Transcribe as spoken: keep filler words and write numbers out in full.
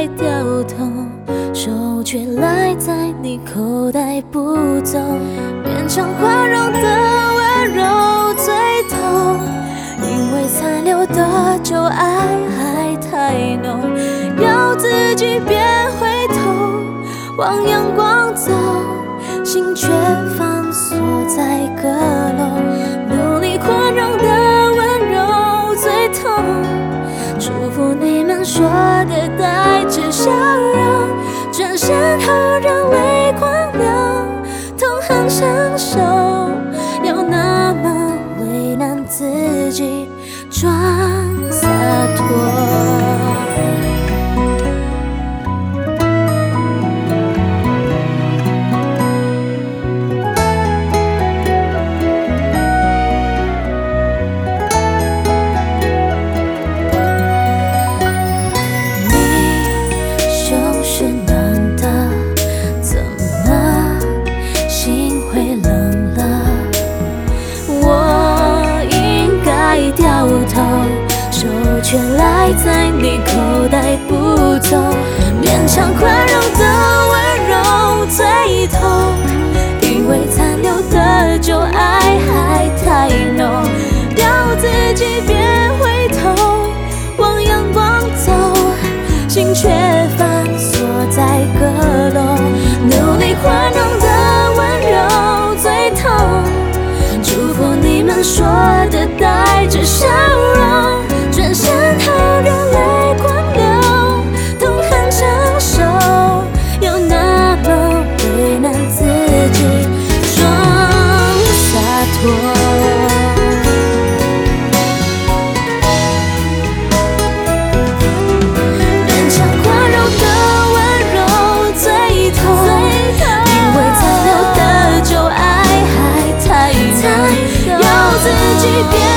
该掉头，手却赖在你口袋不走，勉强宽容的温柔最痛，因为残留的旧爱还太浓，要自己别回头，往阳光走，心却反锁在阁楼，努力宽容的温柔最痛，祝福你们说的带着笑容，转身后让泪光流，痛很享受，要那么为难自己装洒脱。却赖在你口袋不走，勉强宽容的温柔最痛，因为残留的旧爱还太浓，要自己别回头，往阳光走，心却反锁在阁楼，努力宽容的温柔最痛，祝福你们说的带着笑容，转身后让泪光流，痛很享受，又那么为难自己装洒脱。勉强宽容的温柔最痛，因为残留的旧爱还太浓，要自己别